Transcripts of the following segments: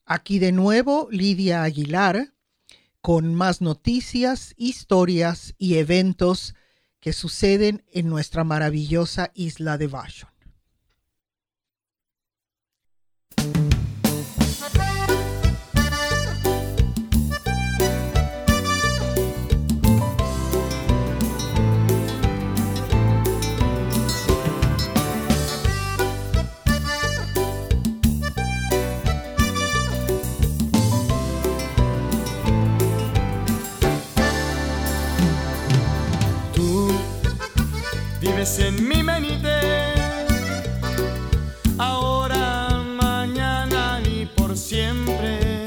Aquí de nuevo Lidia Aguilar con más noticias, historias y eventos que suceden en nuestra maravillosa isla de Vashon. Vives en mi mente, ahora, mañana y por siempre.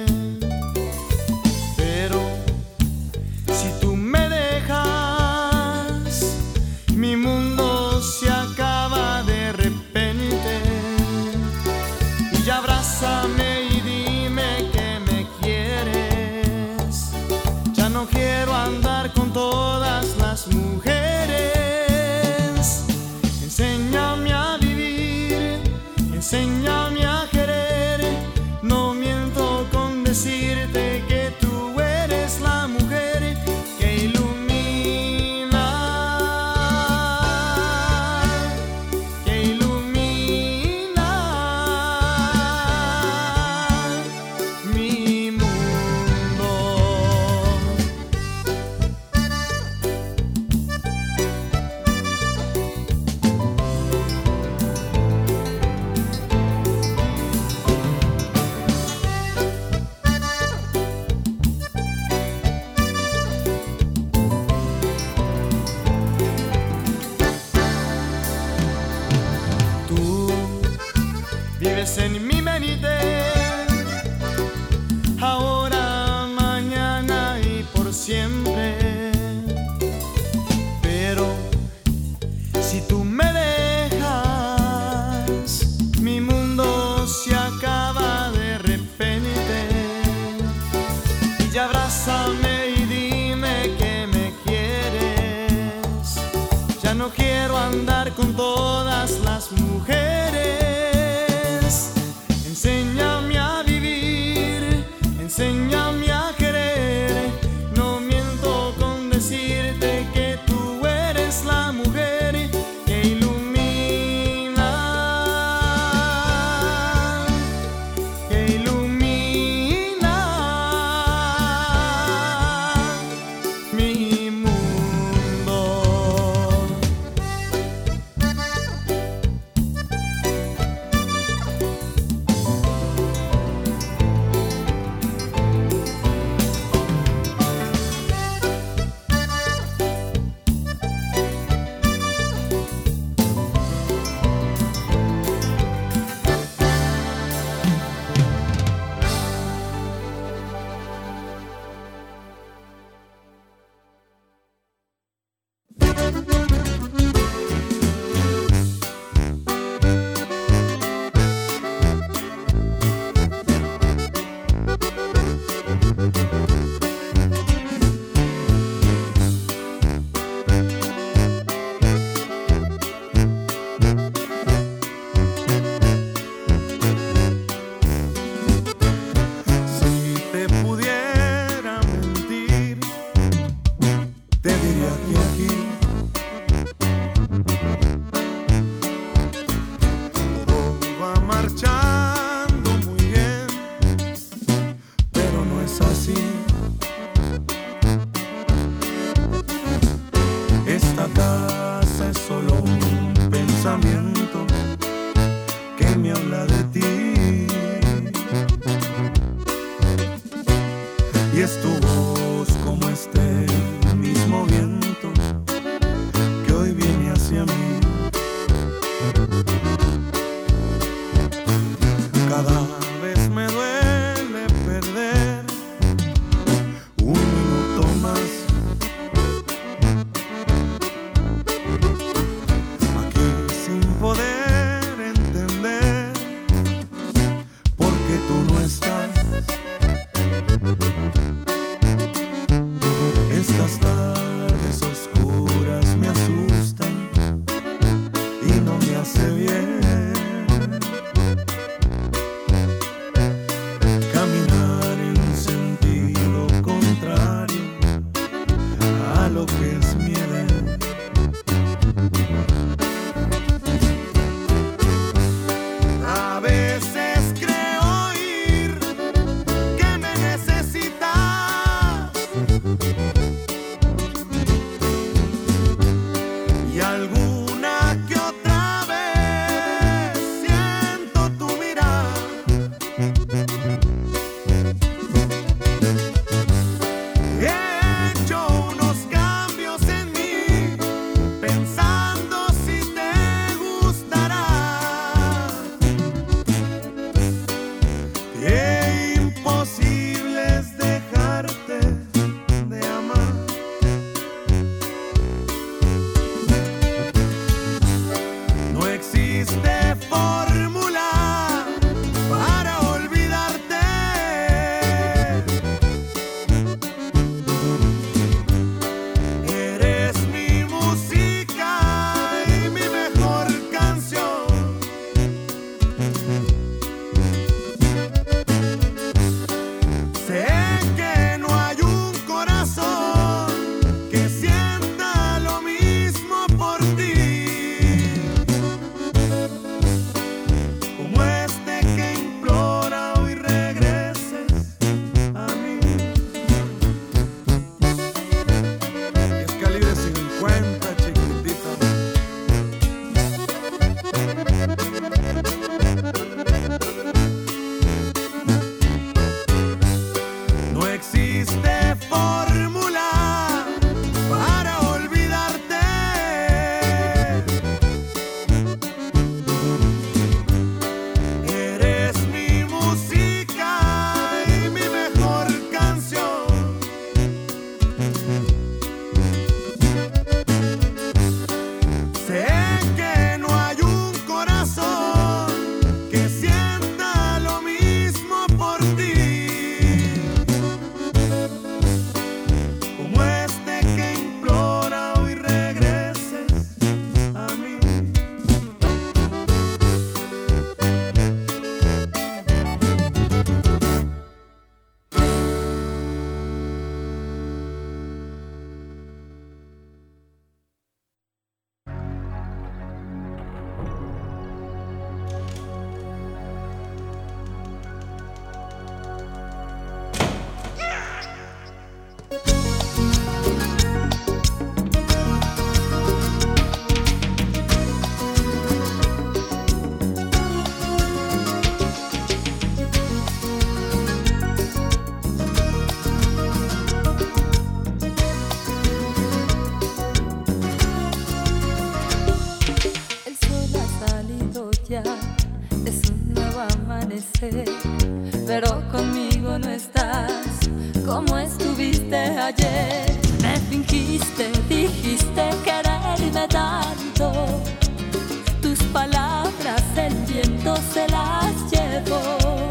Pero si tú me dejas, mi mundo se acaba de repente. Y ya abrázame y dime que me quieres. Ya no quiero andar con todas las mujeres. Enséñame a vivir, enséñame a querer. No miento con decirte que tú eres la mujer que ilumina mi mundo. Vives en mi mente, ahora, mañana y por siempre. Pero si tú me dejas, mi mundo se acaba de repente. Y ya abrázame y dime que me quieres. Ya no quiero andar con todas las mujeres. Enséñame a vivir, enséñame a querer. No miento con decirte que tú eres la mujer que ilumina mi mundo. pero conmigo no estás como estuviste ayer. Me fingiste, dijiste quererme tanto. Tus palabras el viento se las llevó.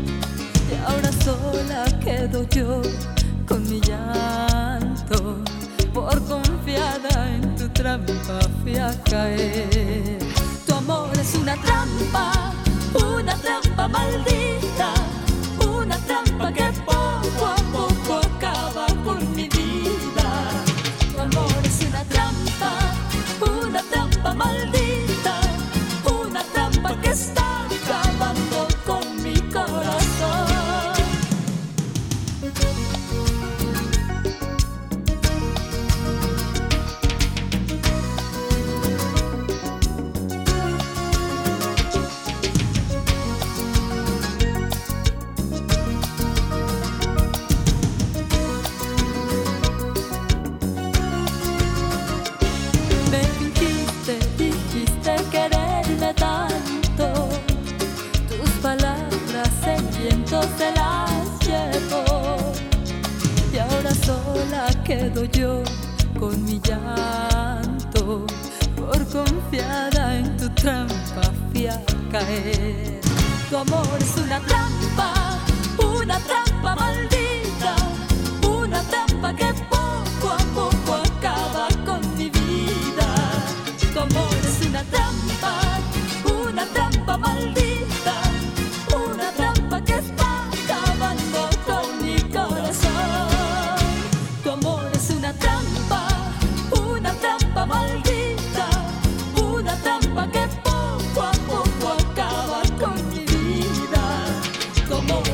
Y ahora sola quedo yo con mi llanto. Por confiada en tu trampa fui a caer. Tu amor es una trampa maldita, una trampa que poco a poco acaba con mi vida. Tu amor es una trampa maldita, una trampa que está acabando con mi corazón. Tanto, tus palabras el viento se las llevó. Y ahora sola quedo yo con mi llanto. Por confiada en tu trampa fui a caer. Tu amor es una trampa maldita, una trampa que poco a poco acaba con mi vida. Tu amor es una trampa maldita, una trampa que está acabando con mi corazón. Tu amor es una trampa maldita, una trampa que poco a poco acaba con mi vida. Tu amor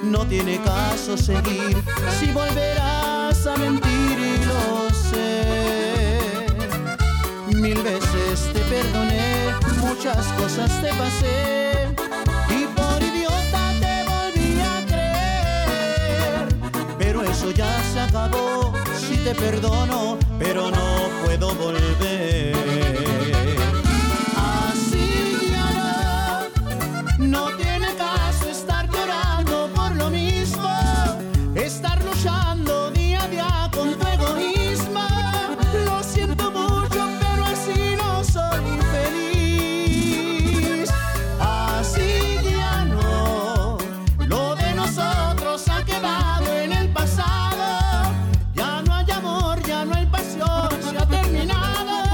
no tiene caso seguir. Si volverás a mentir y lo sé. 1000 veces te perdoné, muchas cosas te pasé y por idiota te volví a creer. Pero eso ya se acabó, sí te perdono, pero no puedo volver. Así ya no tiene caso estar llorando por lo mismo, estar luchando día a día con tu egoísmo. Lo siento mucho, pero así no soy feliz. Así ya no, lo de nosotros ha quedado en el pasado. Ya no hay amor, ya no hay pasión, se ha terminado.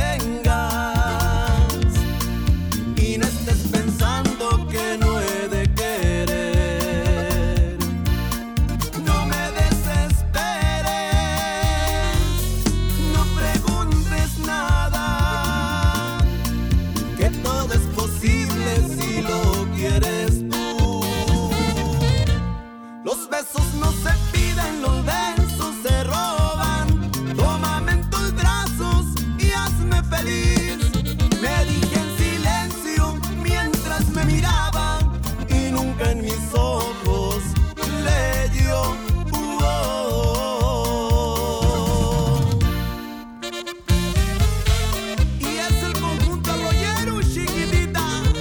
detengas y no estés pensando que no he de querer. No me desesperes, no preguntes nada, que todo es posible si lo quieres tú. Los besos no se piden, los besos se roban. Tómame en tus brazos y hazme feliz. Me dije en silencio mientras me miraba y nunca en mis ojos leyó. Y es el conjunto arroyero, chiquitita.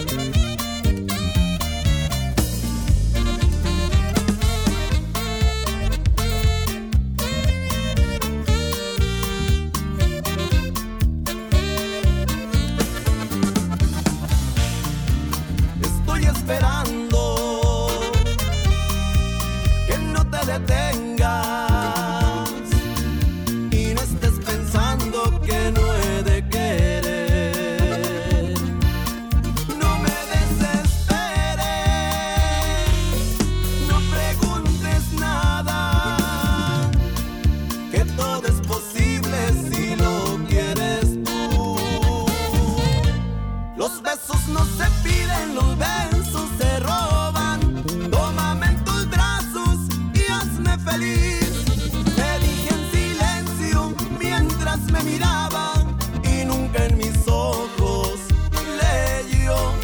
Estoy esperando que no te detengas y no estés pensando que no he de querer. No me desesperes, no preguntes nada, que todo es posible si lo quieres tú. Los besos no se piden, los besos se roban. Tómame en tus brazos y hazme feliz. Te dije en silencio mientras me miraba y nunca en mis ojos leyó.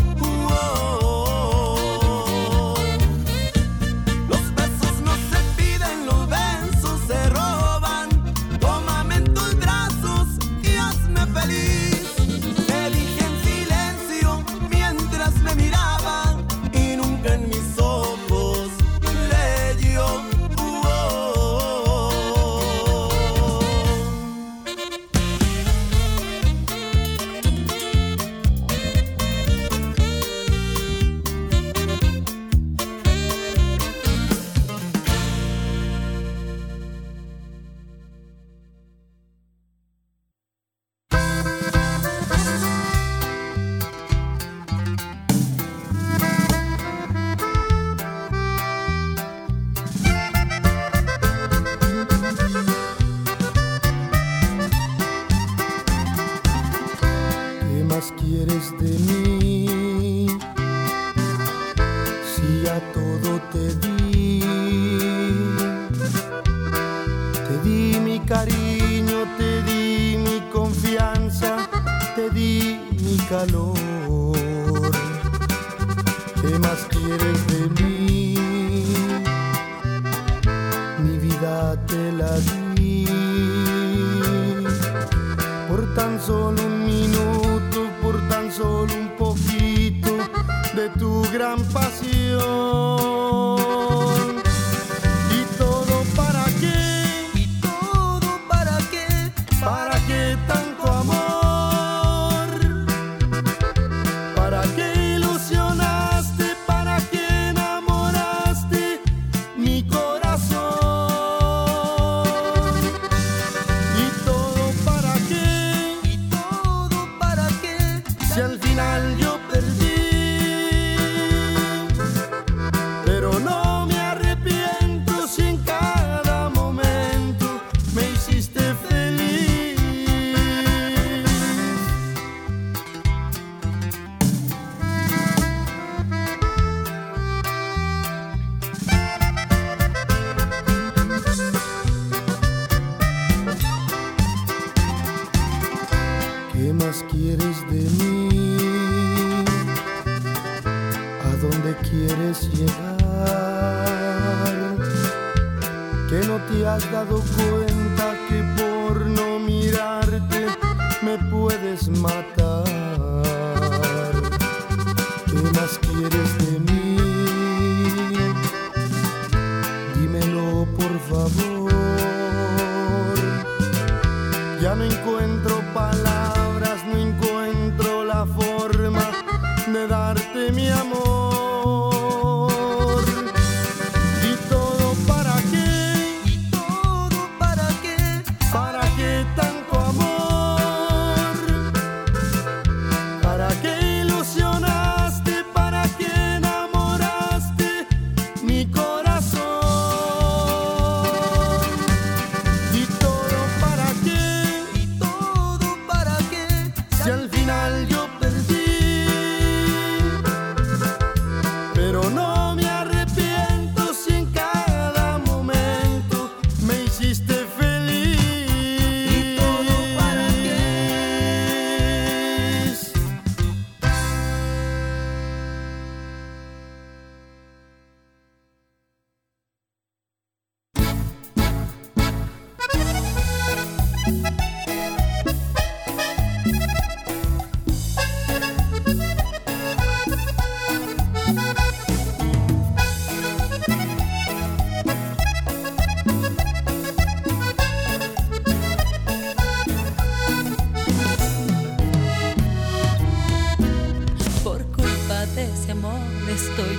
Los besos no se piden, los besos se roban. Tómame en tus brazos y hazme feliz. Te dije en silencio mientras me miraba y nunca en mis ojos leyó. ¿Qué más quieres de mí? Si ya todo te di mi cariño, te di mi confianza, te di mi calor. ¿Qué más quieres de mí? Mi vida te la di por tan solo un minuto, por tan solo un poquito de tu gran pasión. ¿Y todo para qué? ¿Y todo para qué? ¿Para qué tanto amor? ¿Para qué ilusionaste? ¿Para qué enamoraste mi corazón? ¿Y todo para qué? ¿Y todo para qué? Si al final yo perdí. Pero no me arrepiento si en cada momento me hiciste feliz. ¿Qué más quieres de mí? ¿A dónde quieres llegar? Que no te has dado cuenta que por no mirarte me puedes matar. ¿Qué más quieres de mí? Dímelo por favor. Ya no encuentro palabras, no encuentro la forma de darte mi amor. ¿Y todo para qué? ¿Y todo para qué? ¿Para qué tanto amor?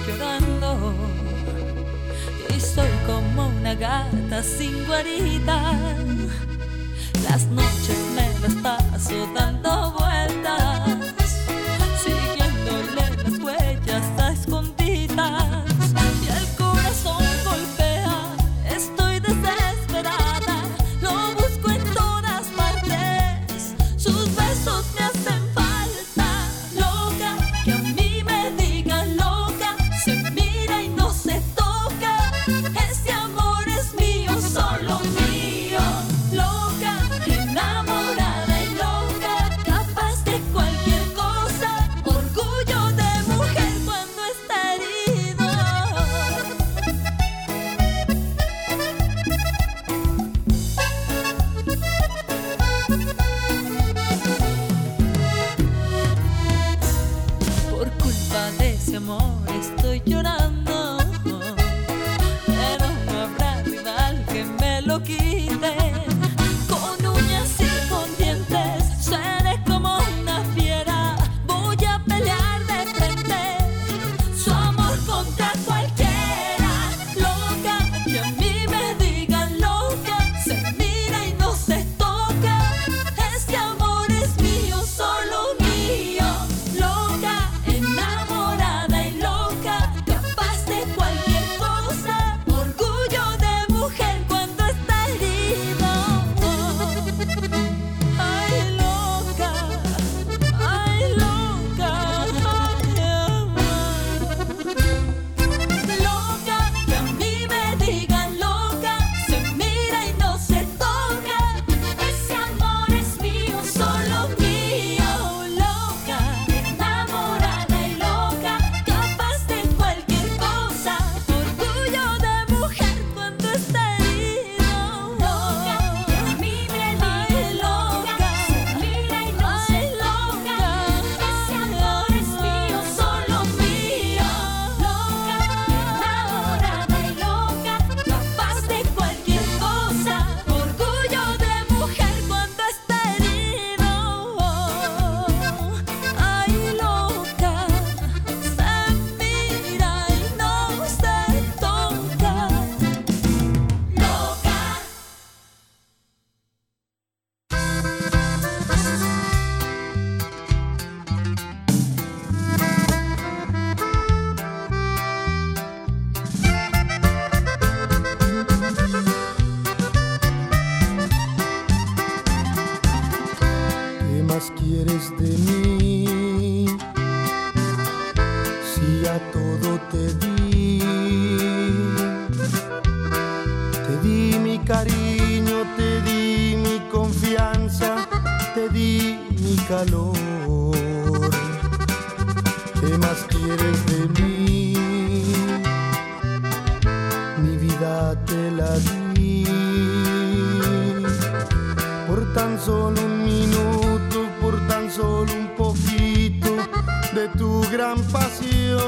llorando y soy como una gata sin guarida. Las noches me las paso dando vueltas, siguiéndole las huellas a escondidas, y el corazón golpea, estoy desesperada, lo busco en todas partes, sus besos me hacen falta. Loca, que a mí me digan loca, se mira y no se toca, ese amor es mío, solo mío. Loca, enamorada y loca, capaz de cualquier cosa, orgullo de mujer cuando está herido. Por culpa de ese amor estoy llorando, pero no habrá rival que me lo quite. Con uñas y con dientes, seré como una fiera, voy a pelear de frente su amor contra cualquiera. Loca, que a mí me digan loca, se mira y no se toca, este amor es mío, solo mío. Loca, enamorada y loca, capaz de cualquier cosa, orgullo de mujer cuando está herido. Ay, loca, ay, loca, loca, que a mí me digan loca, se mira y no se toca, ese amor es mío, solo mío. Loca, enamorada y loca, capaz de cualquier cosa, orgullo de mujer cuando está herido. Loca, que a mí me digan loca, se mira y no se toca, ese amor es mío, solo mío. Loca, enamorada y loca, capaz de cualquier cosa, orgullo de mujer cuando está herido. Ay, loca, se mira y no se toca. Loca. ¿Qué más quieres de mí? Si a todo te di mi cariño, te di mi confianza, te di mi calor. ¿Qué más quieres de mí? Mi vida te la di por tan solo un minuto, por tan solo un poquito de tu gran pasión.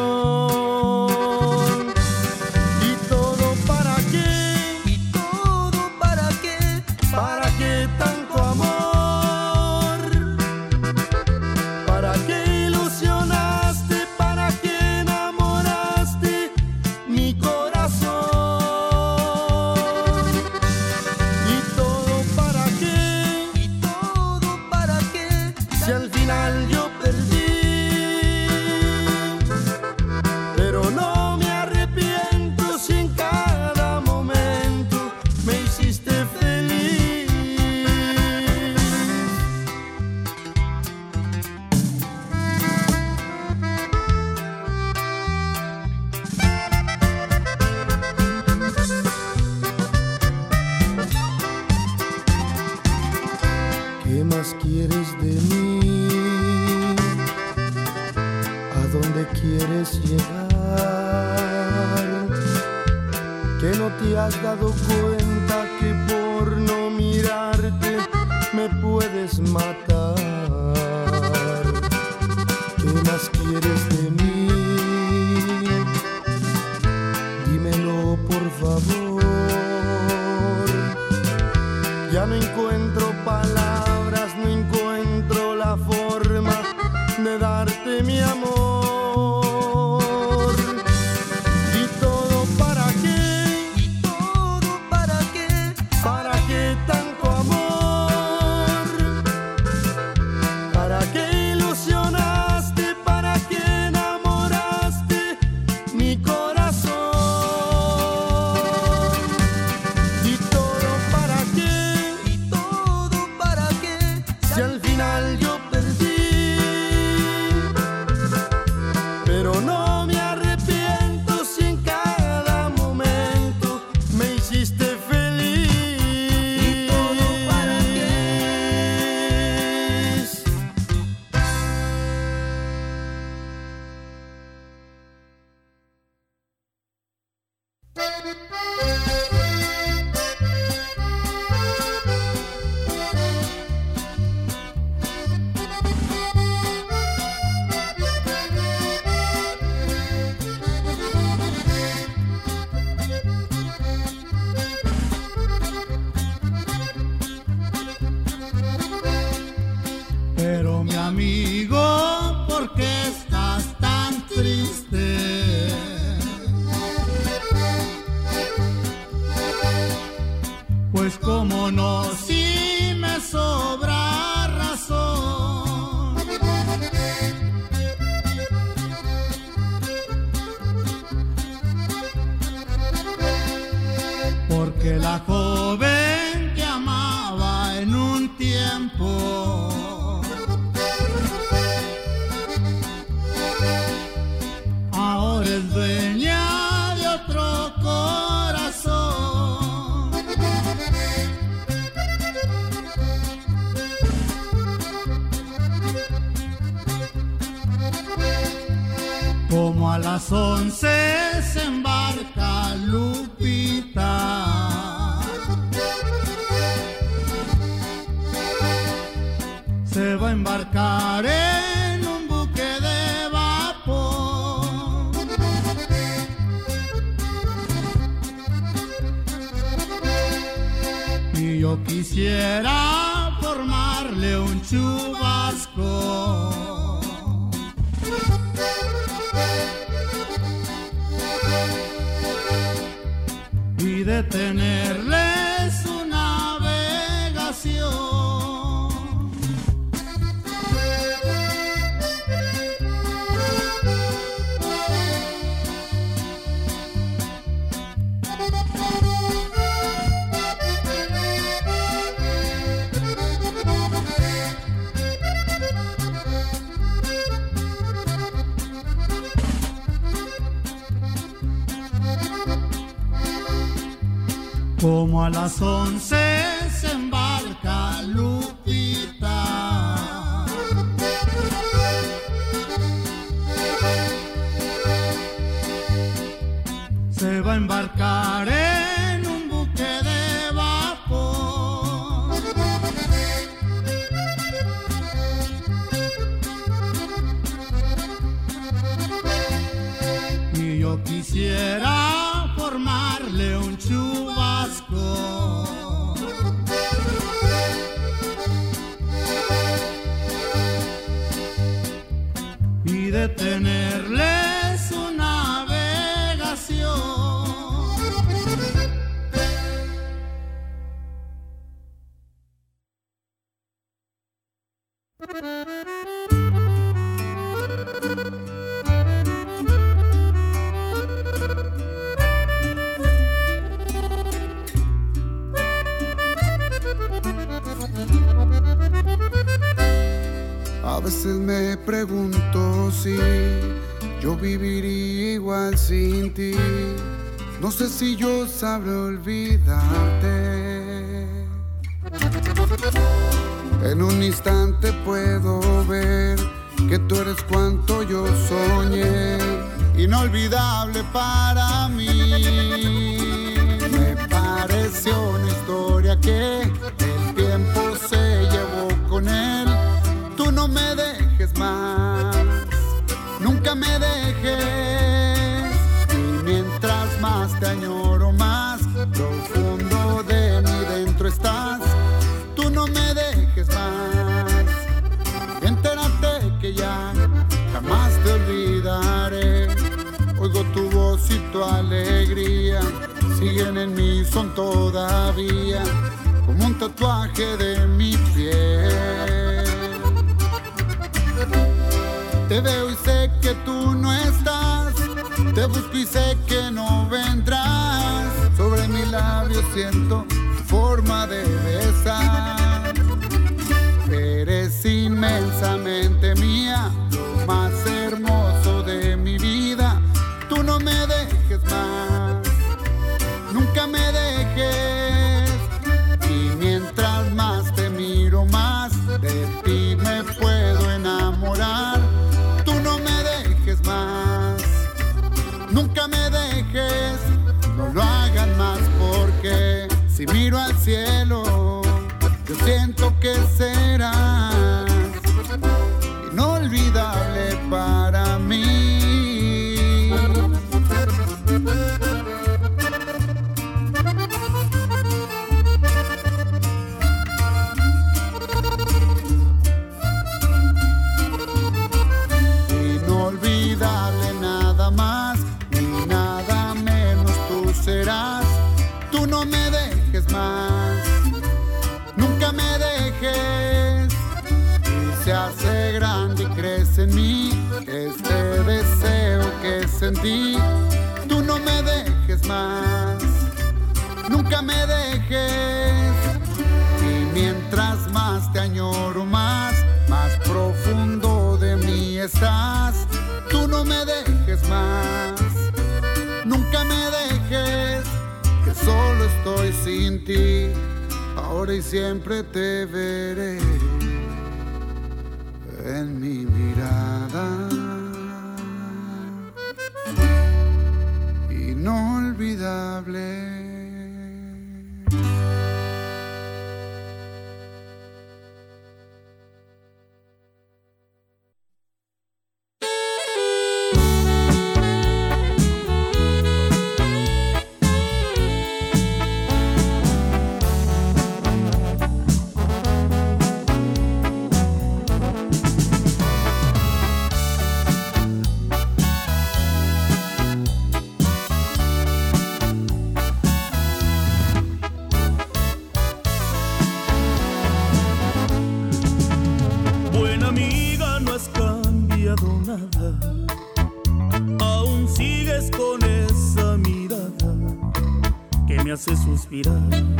¿Y todo para qué? ¿Y todo para qué? ¿Para qué tanto amor? ¿Para qué ilusionaste? ¿Para qué enamoraste mi corazón? ¿Y todo para qué? ¿Y todo para qué? Si al final yo perdí, pero no me arrepiento si en cada momento me hiciste feliz. ¿Qué más quieres de mí? ¿A dónde quieres llegar? Que no te has dado cuenta que por no mirarte me puedes matar. ¿Qué más quieres de mí? Dímelo por favor. Ya no encuentro palabras, no encuentro la forma de darte mi amor. amigo, ¿por qué estás tan triste? Pues cómo no, si me sobra razón. Porque la joven que amaba en un tiempo ahora es dueña de otro corazón. Como a las 11 se embarca Lupita, se va a embarcar en un buque de vapor. Y yo quisiera formarle un chubasco y detenerle su navegación. Como a las 11 se embarca Lupita, se va a embarcar en un buque de vapor. Y yo quisiera formarle un chubasco y detenerle su navegación. A veces me pregunto si yo viviría igual sin ti. No sé si yo sabré olvidarte. En un instante puedo ver que tú eres cuanto yo soñé, inolvidable para mí. Me pareció una historia que el tiempo se llevó con él. Tú no me dejes más, nunca me dejes. Y mientras más te añoro, más profundo de mí dentro estás. Tú no me dejes más. Entérate que ya jamás te olvidaré. Oigo tu voz y tu alegría, siguen en mí, son todavía como un tatuaje de mi piel. Te veo y sé que tú no estás, te busco y sé que no vendrás. Sobre mi labio siento tu forma de besar. Eres inmensamente mía, lo más hermoso de mi vida. Tú no me dejes más, nunca me dejes. Y mientras más te miro, más de ti me puedo enamorar. Tú no me dejes más, nunca me dejes. No lo hagan más porque si miro al cielo, yo siento que serás inolvidable para mí. se hace grande y crece en mí este deseo que sentí. Tú no me dejes más, nunca me dejes. Y mientras más te añoro más profundo de mí estás. Tú no me dejes más, nunca me dejes, que solo estoy sin ti. Ahora y siempre te veré en mi mirada inolvidable. Hace suspirar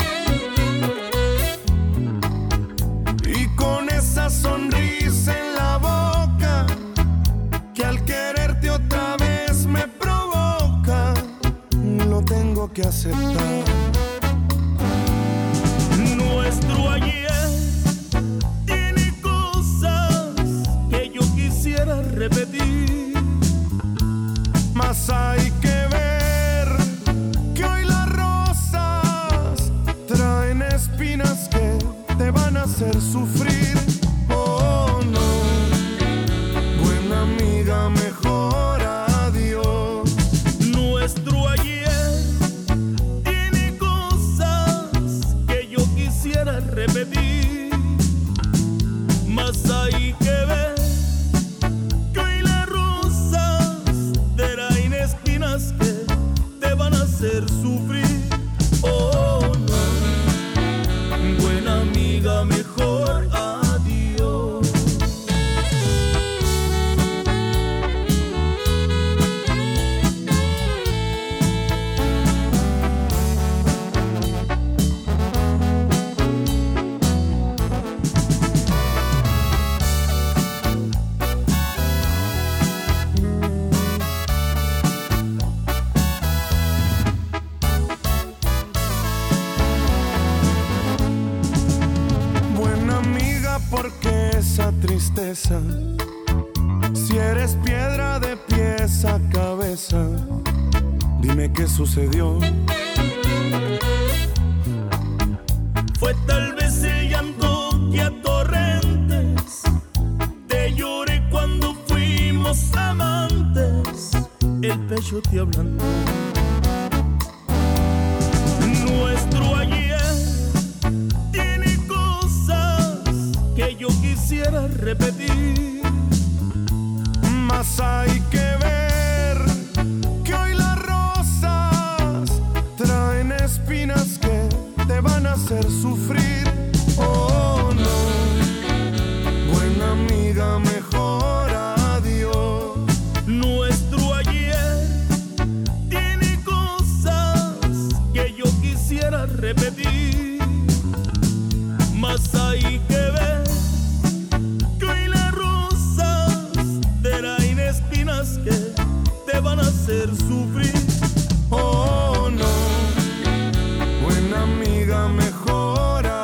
y con esa sonrisa en la boca que al quererte otra vez me provoca, lo tengo que aceptar. Nuestro ayer tiene cosas que yo quisiera repetir, mas hay que ver espinas que te van a hacer sufrir. Oh no, buena amiga, mejor adiós. Nuestro ayer tiene cosas que yo quisiera repetir, mas hay que ver que hoy las rosas traen espinas que te van a hacer sufrir. Oh no, buena amiga, mejor adiós. Porque esa tristeza, si eres piedra de pies a cabeza, dime qué sucedió. Fue tal vez el llanto que a torrentes te lloré cuando fuimos amantes, el pecho te hablando. Nuestro ayer que yo quisiera repetir, mas hay que ver que hoy las rosas traen espinas que te van a hacer sufrir. Oh no, buena amiga, mejor adiós. Nuestro ayer tiene cosas que yo quisiera repetir, mas hay que ver que hoy las rosas traen espinas que te van a hacer sufrir. Oh no, buena amiga, mejor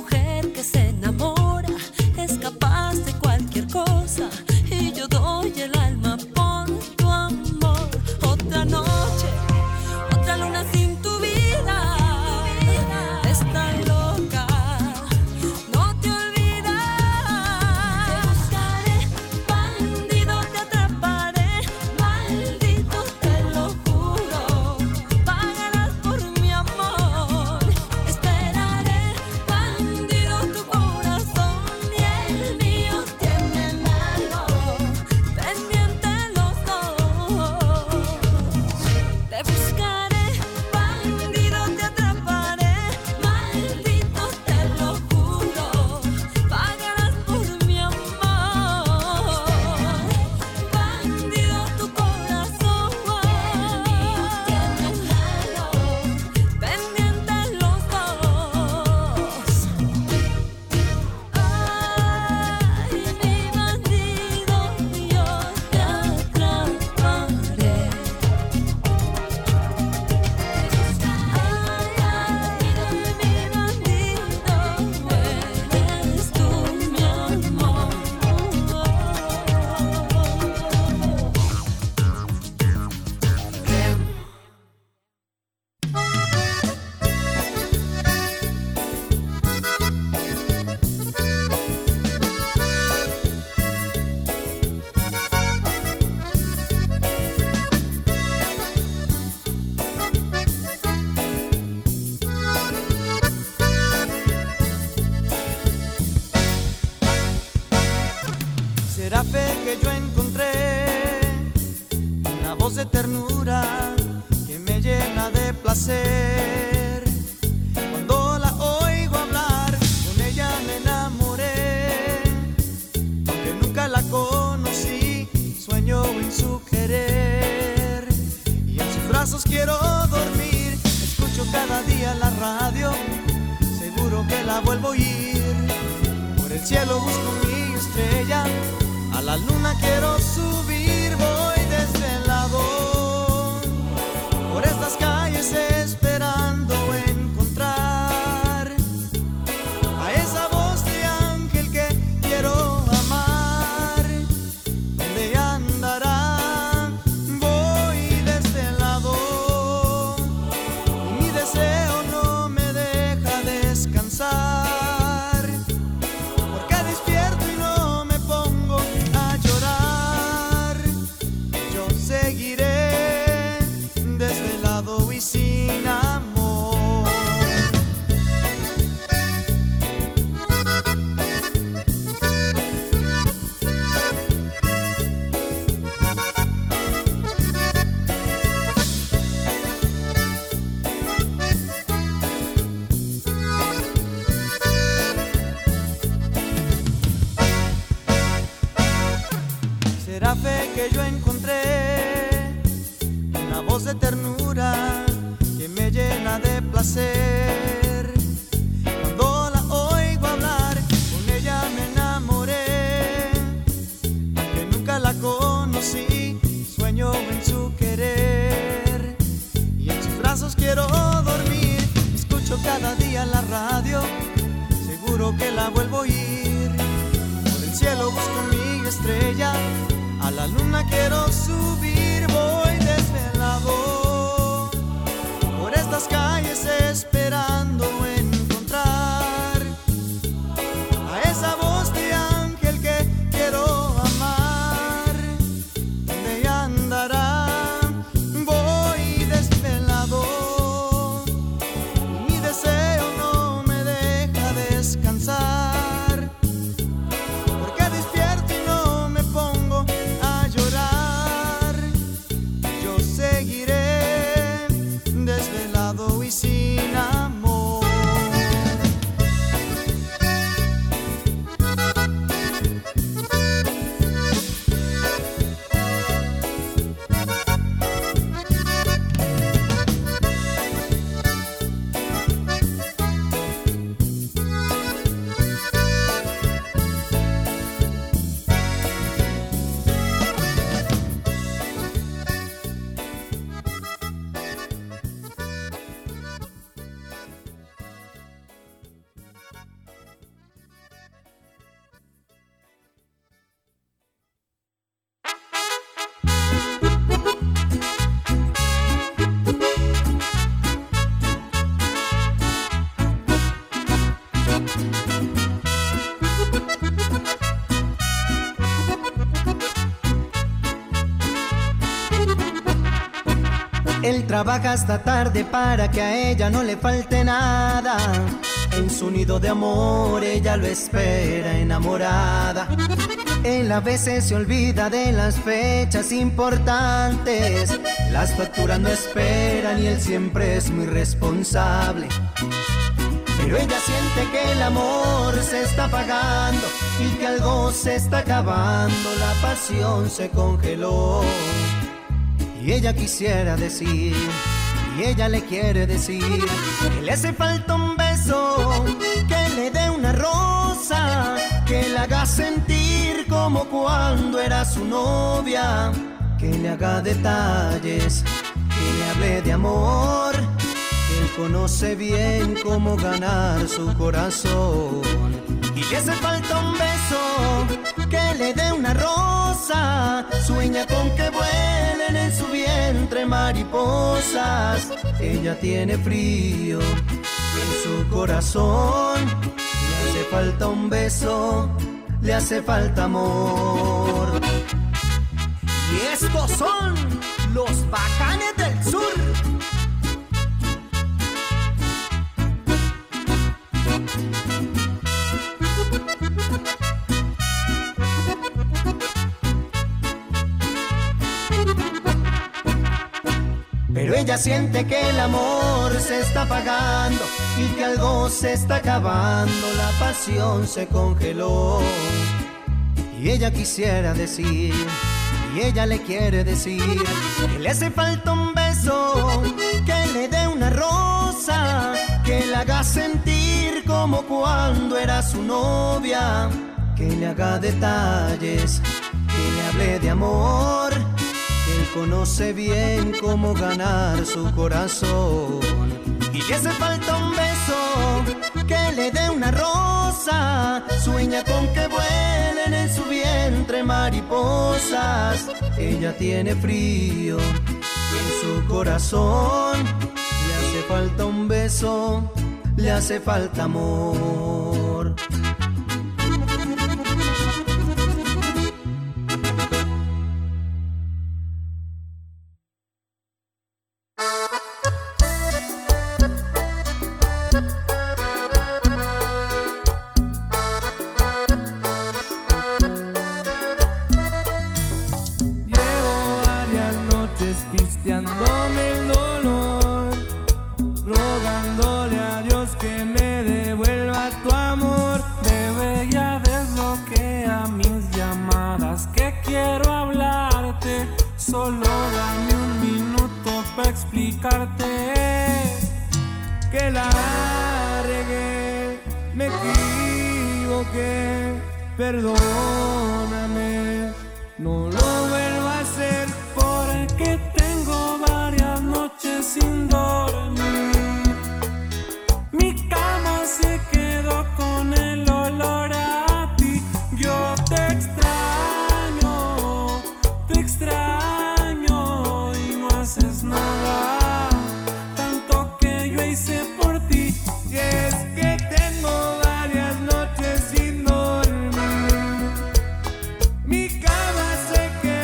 mujer que se enamora es capaz de cualquier cosa, y yo doy el alma por tu amor. Otra noche, otra luna sin tu vida, está loca, no te olvidas. Te buscaré, bandido, te atraparé, maldito, te lo juro, pagarás por mi amor. Esperaré, bandido, tu corazón y el mío tienen algo pendiente los dos. Te buscaré, bandido, te atraparé, maldito, te lo juro, pagarás por mi amor. Bandido, tu corazón y el mío tienen algo pendiente los dos. Ay, mi bandido, yo te atraparé. Eres tú mi amor. Será fe que yo encontré una voz de ternura que me llena de placer. Cuando la oigo hablar, con ella me enamoré. Aunque nunca la conocí, sueño en su querer. Y en sus brazos quiero dormir. Escucho cada día la radio, seguro que la vuelvo a oír. Por el cielo busco mi estrella, a la luna quiero subir, voy desvelado por estas calles esperando encontrar a esa voz de ángel que quiero amar. ¿Dónde andará? Voy desvelado y mi deseo no me deja descansar, porque despierto y no me pongo a llorar. Yo seguiré desvelado y sin amor. Será fe que yo encontré una voz de ternura que me llena de placer. Cuando la oigo hablar, con ella me enamoré. Aunque nunca la conocí, sueño en su querer. Y en sus brazos quiero dormir. Escucho cada día la radio, seguro que la vuelvo a oír. Por el cielo busco mi estrella, a la luna quiero subir, voy desvelado por estas calles esperando encontrar a esa voz de ángel que quiero amar. ¿Dónde andará? Voy desvelado y mi deseo no me deja descansar, porque despierto y no me pongo a llorar. Él trabaja hasta tarde para que a ella no le falte nada. En su nido de amor ella lo espera enamorada. Él a veces se olvida de las fechas importantes. Las facturas no esperan y él siempre es muy responsable. Pero ella siente que el amor se está apagando y que algo se está acabando. La pasión se congeló. Y ella quisiera decir, y ella le quiere decir, que le hace falta un beso, que le dé una rosa, que le haga sentir como cuando era su novia, que le haga detalles, que le hable de amor, que él conoce bien cómo ganar su corazón. Y le hace falta un beso, que le dé una rosa, sueña con que vuelen en su vientre mariposas. Ella tiene frío en su corazón, le hace falta un beso, le hace falta amor. Y estos son los Bacanes del Sur. Pero ella siente que el amor se está apagando y que algo se está acabando. La pasión se congeló. Y ella quisiera decir, y ella le quiere decir, que le hace falta un beso, que le dé una rosa, que le haga sentir como cuando era su novia, que le haga detalles, que le hable de amor. Él conoce bien cómo ganar su corazón. Y le hace falta un beso, que le dé una rosa, sueña con que vuelen en su vientre mariposas. Ella tiene frío en su corazón, le hace falta un beso, le hace falta amor. Perdóname, no lo vuelvo a hacer porque tengo varias noches sin dormir. Mi cama se quedó con el olor a ti. Yo te extraño y no haces nada. Tanto que yo hice por ti. Y es que tengo varias noches sin dormir. Mi cama se quedó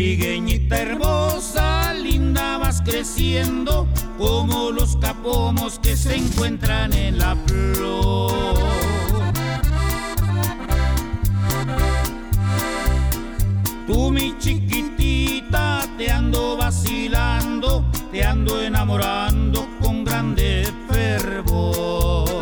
Trigueñita hermosa, linda vas creciendo, como los capomos que se encuentran en la flor. Tú mi chiquitita, te ando vacilando, te ando enamorando con grande fervor.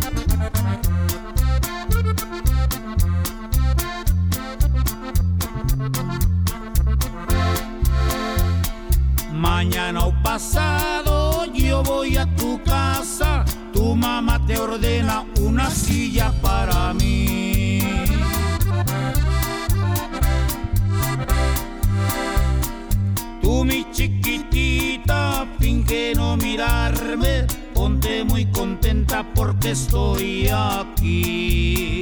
Mañana o pasado yo voy a tu casa, tu mamá te ordena una silla para mí. Tú mi chiquitita, finge no mirarme, ponte muy contenta porque estoy aquí.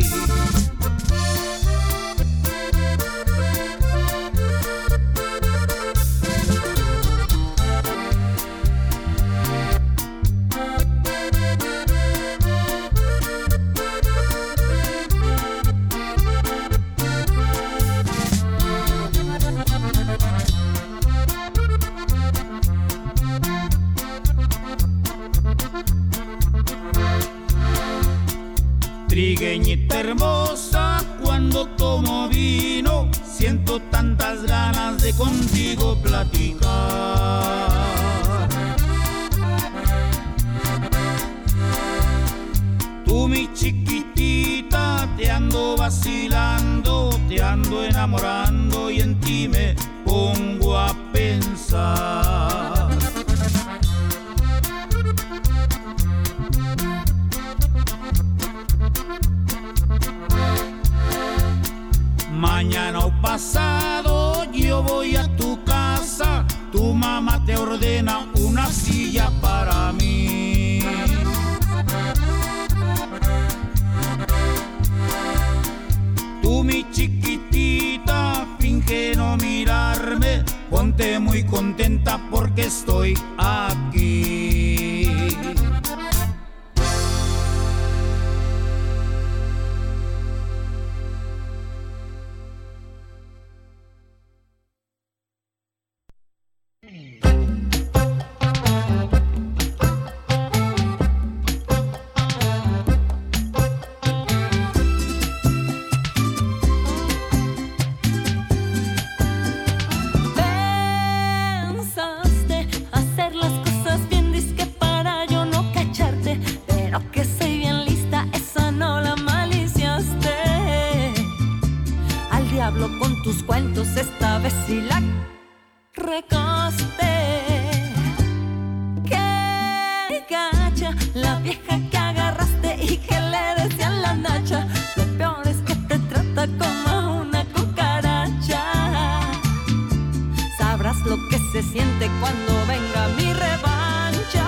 Trigueñita hermosa, cuando tomo vino, siento tantas ganas de contigo platicar. Tú mi chiquitita, te ando vacilando, te ando enamorando y en ti me pongo a pensar. Mañana o pasado yo voy a tu casa, tu mamá te ordena una silla para mí. Tú mi chiquitita, finge no mirarme, ponte muy contenta porque estoy aquí. Con tus cuentos esta vez sí la recaste. Qué gacha la vieja que agarraste y que le decían la nacha. Lo peor es que te trata como una cucaracha. Sabrás lo que se siente cuando venga mi revancha.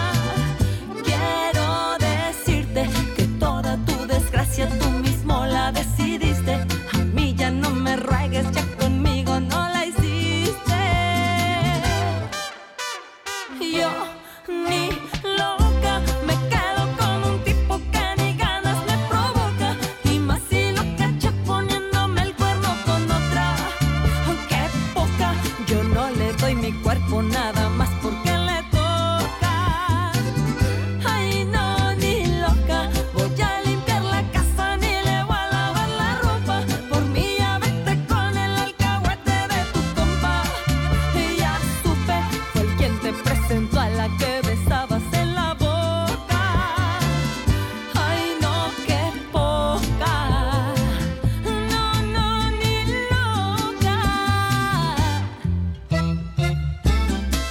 Quiero decirte que toda tu desgracia tú mismo la decidiste. No me ruegues, ya conmigo no la hiciste. Yo ni loca me quedo con un tipo que ni ganas me provoca. Y más si lo cacha poniéndome el cuerno con otra. Aunque poca, yo no le doy mi cuerpo nada más porque le toca. Ay no, ni loca, voy a limpiar la casa ni le voy a lavar la ropa. Por mí presentó a la que besabas en la boca. Ay no, qué poca. No, no, ni loca.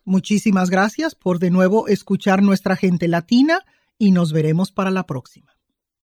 Muchísimas gracias por de nuevo escuchar Nuestra Gente Latina y nos veremos para la próxima.